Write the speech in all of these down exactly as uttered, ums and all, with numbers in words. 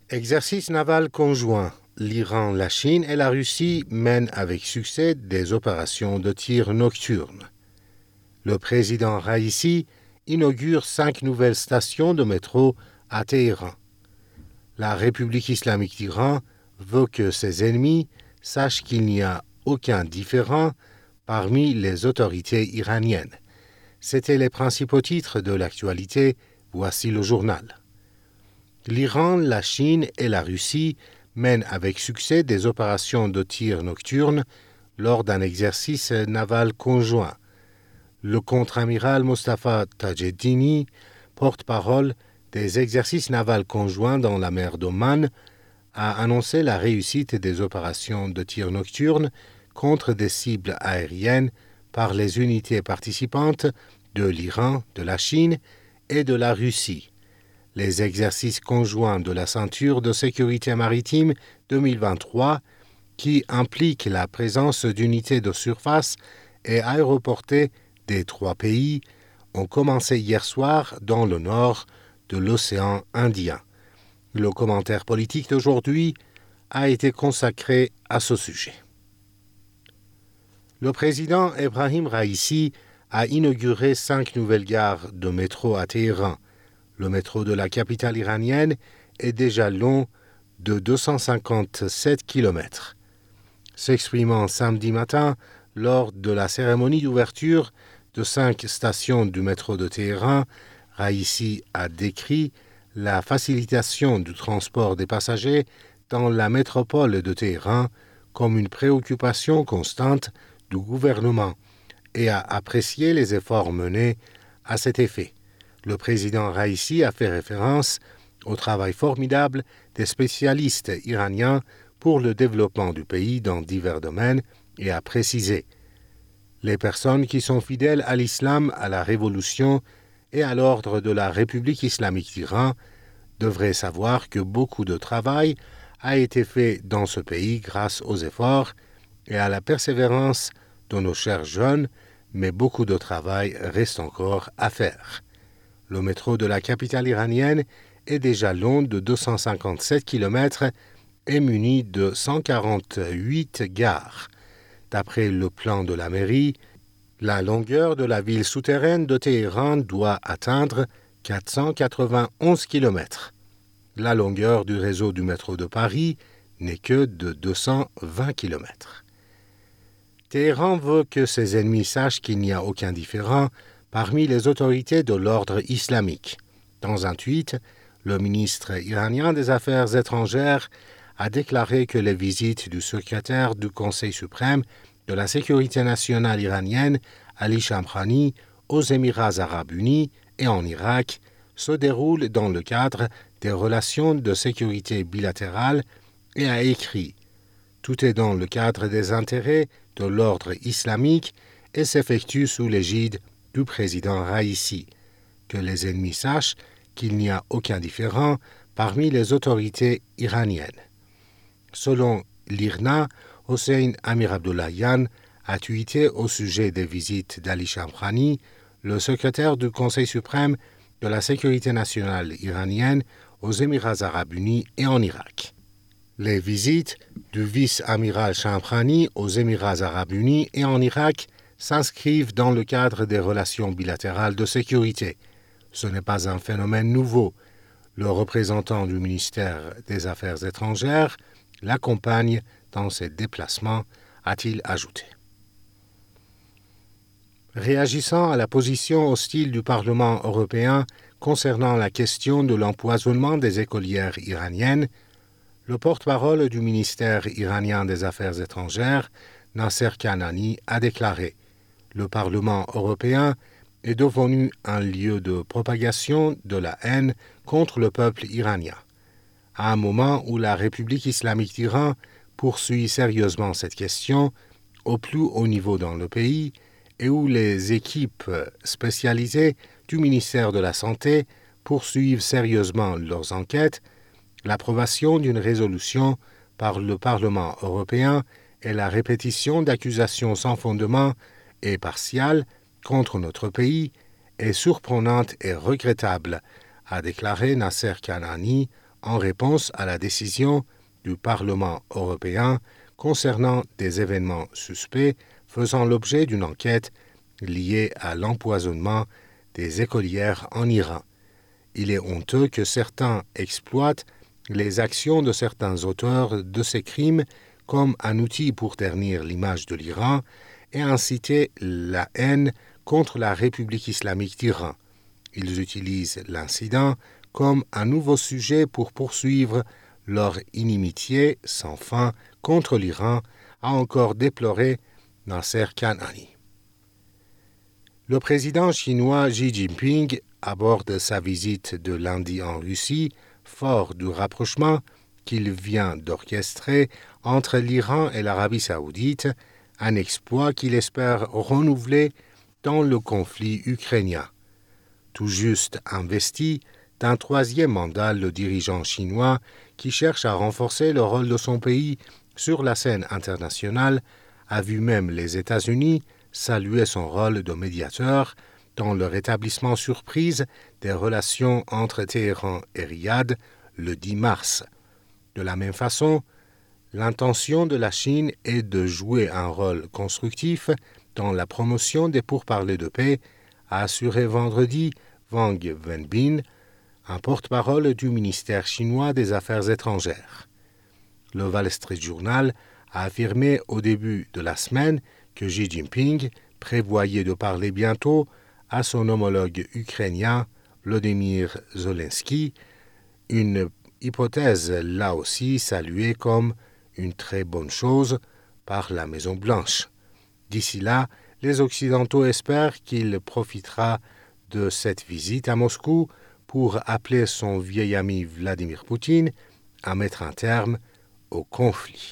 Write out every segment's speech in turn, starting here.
Exercice naval conjoint. L'Iran, la Chine et la Russie mènent avec succès des opérations de tir nocturne. Le président Raïssi inaugure cinq nouvelles stations de métro à Téhéran. La République islamique d'Iran veut que ses ennemis sachent qu'il n'y a aucun différend parmi les autorités iraniennes. C'étaient les principaux titres de l'actualité. Voici le journal. L'Iran, la Chine et la Russie mènent avec succès des opérations de tir nocturne lors d'un exercice naval conjoint. Le contre-amiral Mostafa Tajeddini, porte-parole des exercices navals conjoints dans la mer d'Oman, a annoncé la réussite des opérations de tir nocturne contre des cibles aériennes par les unités participantes de l'Iran, de la Chine et de la Russie. Les exercices conjoints de la ceinture de sécurité maritime deux mille vingt-trois, qui impliquent la présence d'unités de surface et aéroportées des trois pays, ont commencé hier soir dans le nord de l'océan Indien. Le commentaire politique d'aujourd'hui a été consacré à ce sujet. Le président Ebrahim Raïssi a inauguré cinq nouvelles gares de métro à Téhéran. Le métro de la capitale iranienne est déjà long de deux cent cinquante-sept kilomètres. S'exprimant samedi matin lors de la cérémonie d'ouverture de cinq stations du métro de Téhéran, Raïssi a décrit la facilitation du transport des passagers dans la métropole de Téhéran comme une préoccupation constante du gouvernement et a apprécié les efforts menés à cet effet. Le président Raïssi a fait référence au travail formidable des spécialistes iraniens pour le développement du pays dans divers domaines et a précisé « Les personnes qui sont fidèles à l'islam, à la révolution et à l'ordre de la République islamique d'Iran devraient savoir que beaucoup de travail a été fait dans ce pays grâce aux efforts et à la persévérance de nos chers jeunes, mais beaucoup de travail reste encore à faire. » Le métro de la capitale iranienne est déjà long de deux cent cinquante-sept kilomètres et muni de cent quarante-huit gares. D'après le plan de la mairie, la longueur de la ville souterraine de Téhéran doit atteindre quatre cent quatre-vingt-onze kilomètres. La longueur du réseau du métro de Paris n'est que de deux cent vingt kilomètres. Téhéran veut que ses ennemis sachent qu'il n'y a aucun différend parmi les autorités de l'ordre islamique. Dans un tweet, le ministre iranien des Affaires étrangères a déclaré que les visites du secrétaire du Conseil suprême de la sécurité nationale iranienne, Ali Shamkhani, aux Émirats arabes unis et en Irak se déroulent dans le cadre des relations de sécurité bilatérales et a écrit « Tout est dans le cadre des intérêts de l'ordre islamique et s'effectue sous l'égide du président Raïssi, que les ennemis sachent qu'il n'y a aucun différend parmi les autorités iraniennes. » Selon l'I R N A, Hossein Amir Abdollahian a tweeté au sujet des visites d'Ali Shamkhani, le secrétaire du Conseil suprême de la sécurité nationale iranienne, aux Émirats arabes unis et en Irak. Les visites du vice-amiral Shamkhani aux Émirats arabes unis et en Irak s'inscrivent dans le cadre des relations bilatérales de sécurité. Ce n'est pas un phénomène nouveau. Le représentant du ministère des Affaires étrangères l'accompagne dans ses déplacements, a-t-il ajouté. Réagissant à la position hostile du Parlement européen concernant la question de l'empoisonnement des écolières iraniennes, le porte-parole du ministère iranien des Affaires étrangères, Nasser Kanani, a déclaré « Le Parlement européen est devenu un lieu de propagation de la haine contre le peuple iranien. À un moment où la République islamique d'Iran poursuit sérieusement cette question au plus haut niveau dans le pays et où les équipes spécialisées du ministère de la Santé poursuivent sérieusement leurs enquêtes, l'approbation d'une résolution par le Parlement européen et la répétition d'accusations sans fondement et partiales contre notre pays est surprenante et regrettable, a déclaré Nasser Kanani en réponse à la décision du Parlement européen concernant des événements suspects faisant l'objet d'une enquête liée à l'empoisonnement des écolières en Iran. Il est honteux que certains exploitent les actions de certains auteurs de ces crimes comme un outil pour ternir l'image de l'Iran et inciter la haine contre la République islamique d'Iran. Ils utilisent l'incident comme un nouveau sujet pour poursuivre leur inimitié sans fin contre l'Iran, a encore déploré Nasser Kanani. Le président chinois Xi Jinping aborde sa visite de lundi en Russie, fort du rapprochement qu'il vient d'orchestrer entre l'Iran et l'Arabie saoudite, un exploit qu'il espère renouveler dans le conflit ukrainien. Tout juste investi d'un troisième mandat, le dirigeant chinois, qui cherche à renforcer le rôle de son pays sur la scène internationale, a vu même les États-Unis saluer son rôle de médiateur dans le rétablissement surprise des relations entre Téhéran et Riyad le dix mars. De la même façon, l'intention de la Chine est de jouer un rôle constructif dans la promotion des pourparlers de paix, a assuré vendredi Wang Wenbin, un porte-parole du ministère chinois des Affaires étrangères. Le Wall Street Journal a affirmé au début de la semaine que Xi Jinping prévoyait de parler bientôt à son homologue ukrainien Volodymyr Zelensky, une hypothèse là aussi saluée comme une très bonne chose par la Maison-Blanche. D'ici là, les Occidentaux espèrent qu'il profitera de cette visite à Moscou pour appeler son vieil ami Vladimir Poutine à mettre un terme au conflit.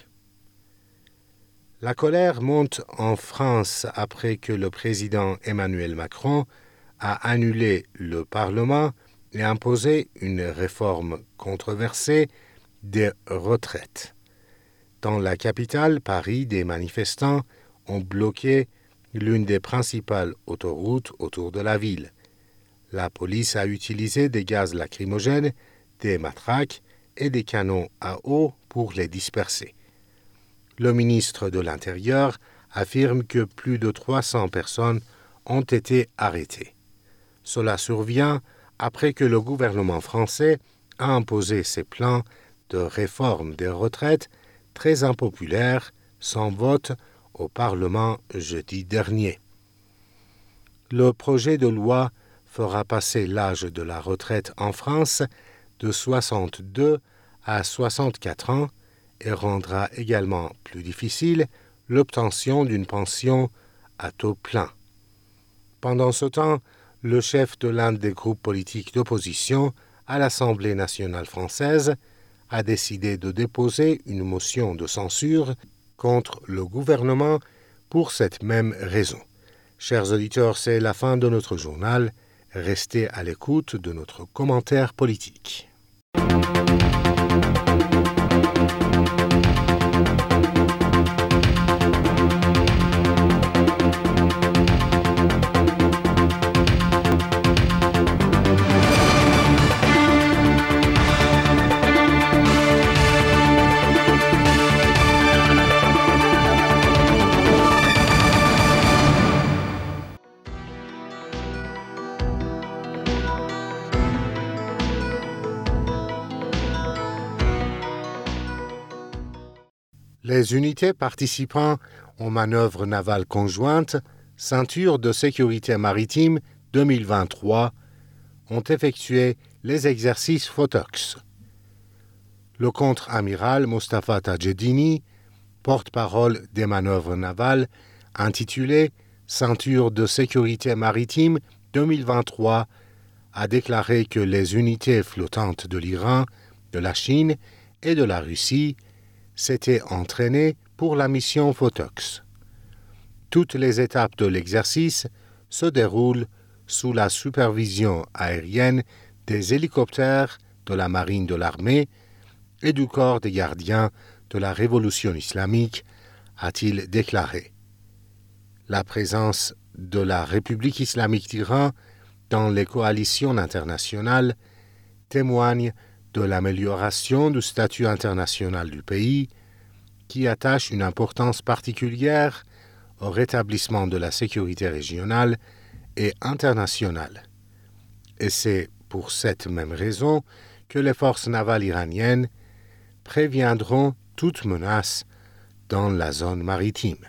La colère monte en France après que le président Emmanuel Macron a annulé le Parlement et imposé une réforme controversée des retraites. Dans la capitale, Paris, des manifestants ont bloqué l'une des principales autoroutes autour de la ville. La police a utilisé des gaz lacrymogènes, des matraques et des canons à eau pour les disperser. Le ministre de l'Intérieur affirme que plus de trois cents personnes ont été arrêtées. Cela survient après que le gouvernement français a imposé ses plans de réforme des retraites très impopulaires sans vote au Parlement jeudi dernier. Le projet de loi fera passer l'âge de la retraite en France de soixante-deux à soixante-quatre ans et rendra également plus difficile l'obtention d'une pension à taux plein. Pendant ce temps, le chef de l'un des groupes politiques d'opposition à l'Assemblée nationale française a décidé de déposer une motion de censure contre le gouvernement pour cette même raison. Chers auditeurs, c'est la fin de notre journal. Restez à l'écoute de notre commentaire politique. Les unités participant aux manœuvres navales conjointes Ceinture de sécurité maritime deux mille vingt-trois ont effectué les exercices Photox. Le contre-amiral Mostafa Tajedini, porte-parole des manœuvres navales, intitulé Ceinture de sécurité maritime deux mille vingt-trois, a déclaré que les unités flottantes de l'Iran, de la Chine et de la Russie s'étaient entraînées pour la mission Photox. Toutes les étapes de l'exercice se déroulent sous la supervision aérienne des hélicoptères de la marine de l'armée et du corps des gardiens de la révolution islamique, a-t-il déclaré. La présence de la République islamique d'Iran dans les coalitions internationales témoigne de l'amélioration du statut international du pays, qui attache une importance particulière au rétablissement de la sécurité régionale et internationale. Et c'est pour cette même raison que les forces navales iraniennes préviendront toute menace dans la zone maritime.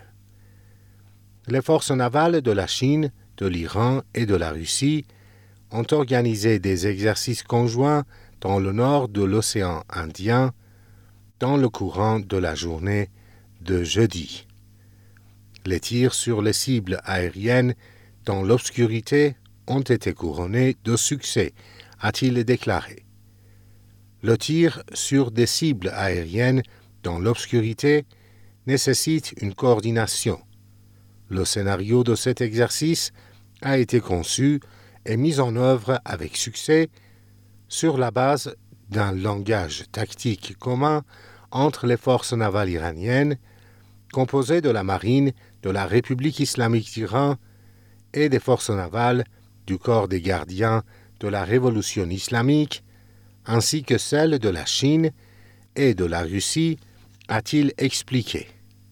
Les forces navales de la Chine, de l'Iran et de la Russie ont organisé des exercices conjoints dans le nord de l'océan Indien dans le courant de la journée de jeudi. Les tirs sur les cibles aériennes dans l'obscurité ont été couronnés de succès, a-t-il déclaré. Le tir sur des cibles aériennes dans l'obscurité nécessite une coordination. Le scénario de cet exercice a été conçu et mis en œuvre avec succès sur la base d'un langage tactique commun entre les forces navales iraniennes, composées de la marine de la République islamique d'Iran et des forces navales du corps des gardiens de la révolution islamique, ainsi que celles de la Chine et de la Russie, a-t-il expliqué.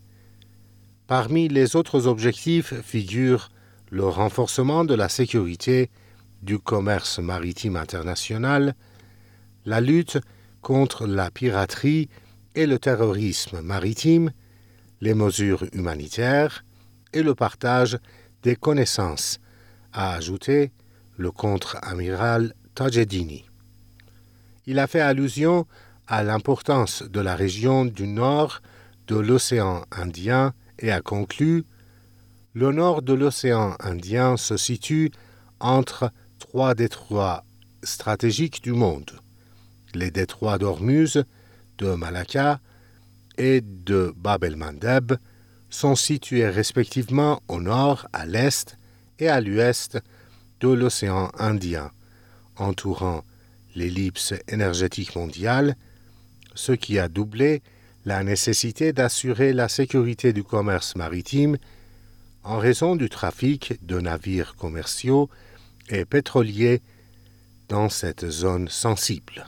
Parmi les autres objectifs figurent le renforcement de la sécurité du commerce maritime international, la lutte contre la piraterie et le terrorisme maritime, les mesures humanitaires et le partage des connaissances, a ajouté le contre-amiral Tajedini. Il a fait allusion à l'importance de la région du nord de l'océan Indien et a conclu « Le nord de l'océan Indien se situe entre trois détroits stratégiques du monde, les détroits d'Ormuz, de Malacca et de Bab el-Mandeb sont situés respectivement au nord, à l'est et à l'ouest de l'océan Indien, entourant l'ellipse énergétique mondiale, ce qui a doublé la nécessité d'assurer la sécurité du commerce maritime en raison du trafic de navires commerciaux et pétroliers dans cette zone sensible.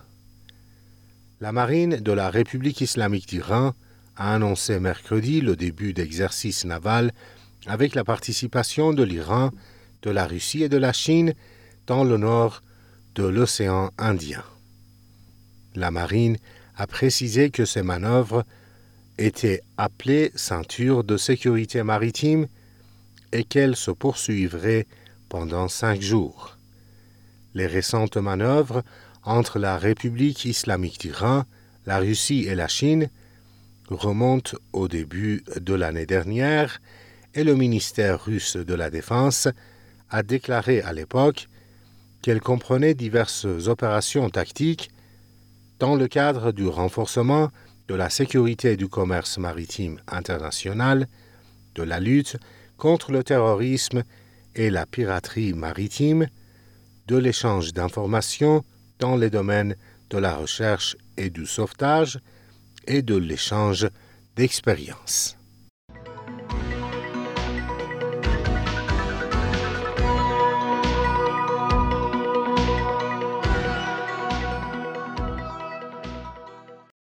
La marine de la République islamique d'Iran a annoncé mercredi le début d'exercices navals avec la participation de l'Iran, de la Russie et de la Chine dans le nord de l'océan Indien. La marine a précisé que ces manœuvres étaient appelées ceinture de sécurité maritime et qu'elles se poursuivraient pendant cinq jours. Les récentes manœuvres entre la République islamique d'Iran, la Russie et la Chine remontent au début de l'année dernière et le ministère russe de la Défense a déclaré à l'époque qu'elle comprenait diverses opérations tactiques dans le cadre du renforcement de la sécurité du commerce maritime international, de la lutte contre le terrorisme et la piraterie maritime, de l'échange d'informations dans les domaines de la recherche et du sauvetage et de l'échange d'expériences.